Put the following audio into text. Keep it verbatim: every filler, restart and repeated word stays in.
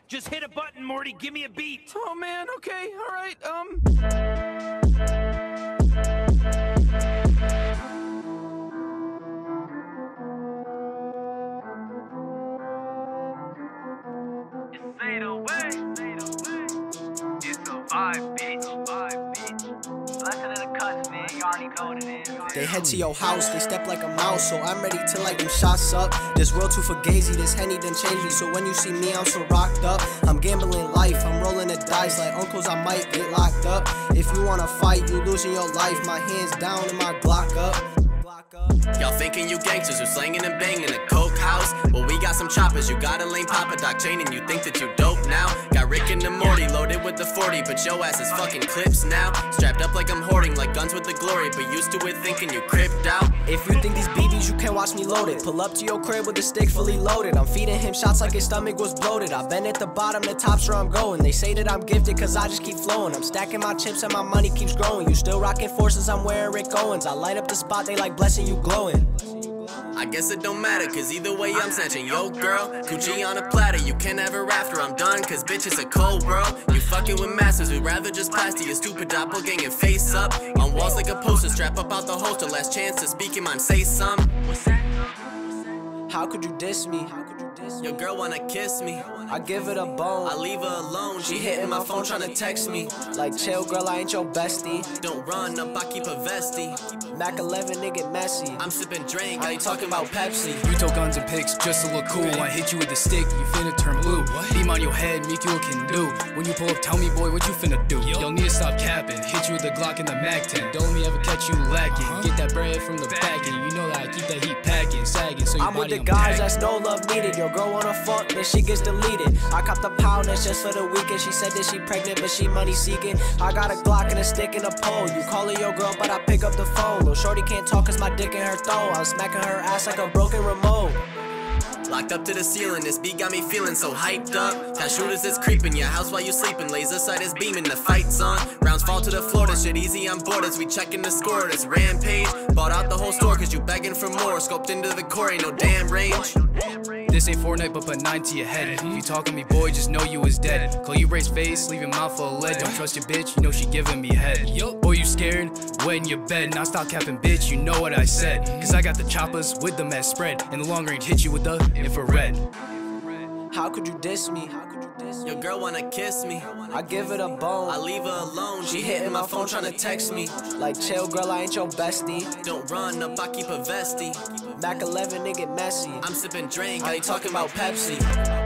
Just hit a button, Morty. Give me a beat. Oh man, okay, all right. Um. It's fade away. It's a vibe beat. Lesson in the cuts, man. You already know what it is. They head to your house, they step like a mouse, so I'm ready to light them shots up. This world too fugazi, this Henny done changed me, so when you see me, I'm so rocked up. I'm gambling life, I'm rolling the dice like uncles, I might get locked up. If you wanna fight, you losing your life, my hands down and my Glock up. Y'all thinking you gangsters who slanging and banging a coke house? Well, we got some choppers, you got a lame Papa Doc chain and you think that you dope now? Got Rick and the Morty loaded with the forty, but yo ass is fucking clips now. Strapped up like I'm hoarding, like guns with the glory, but used to it thinking you cripped out. If you think these B Bs, you can't watch me load it. Pull up to your crib with the stick fully loaded. I'm feeding him shots like his stomach was bloated. I've been at the bottom, the top's where I'm going. They say that I'm gifted cause I just keep flowing. I'm stacking my chips and my money keeps growing. You still rocking forces, I'm wearing Rick Owens. I light up the spot, they like blessing you glowing. I guess it don't matter, cause either way I'm snatching. Yo girl, Gucci on a platter, you can't ever after I'm done, cause bitch it's a cold bro. You fucking with masters, we'd rather just plastic your stupid doppelganger face up. On walls like a poster, strap up out the holster, last chance to speak your mind, say some. How could you diss me? How could you diss me? Your girl wanna kiss me, I give it a bone. I leave her alone, she hitting my phone trying to text me. Like chill girl, I ain't your bestie. Don't run up, I keep a vestie. Mac eleven, nigga messy. I'm sipping drink, I ain't talking about Pepsi. You told guns and pics just to look cool. I hit you with the stick, you finna turn blue. Beam on your head, make you a can do. When you pull up, tell me boy, what you finna do? Y'all need to stop capping. Hit you with the Glock and the Mac ten. Don't let me ever catch you lacking. Get that bread from the back end. You know that I keep that heat packing, sagging. So I'm with the guys, that's no love needed. Your girl wanna fuck, then she gets deleted. I cop the pound, that's just for the weekend. She said that she pregnant, but she money seeking. I got a Glock and a stick and a pole. You calling your girl, but I pick up the phone. Lil' shorty can't talk cause my dick in her throat. I'm smacking her ass like a broken remote. Locked up to the ceiling, this beat got me feeling so hyped up. Got shooters that's creeping your house while you sleeping. Laser sight is beaming, the fight's on. Rounds fall to the floor, this shit easy on board as we checking the score. This rampage, bought out the whole store cause you begging for more. Scoped into the core, ain't no damn range. This ain't Fortnite, but put nine to your head. If you talking me, boy, just know you was dead. Call you race face, leave your mouth full of lead. Don't trust your bitch, you know she giving me head. Boy, you scared? Wet in your bed. Now stop capping, bitch, you know what I said. Cause I got the choppers with the mess spread. And the long range hit you with the infrared. How could you diss me? How could you diss me? Your girl wanna kiss me, I give it a bone. I leave her alone, she hitting my phone trying to text me. Like chill girl, I ain't your bestie. Don't run up, I keep a vestie. Mac eleven, nigga messy. I'm sipping drink, I ain't talking about Pepsi.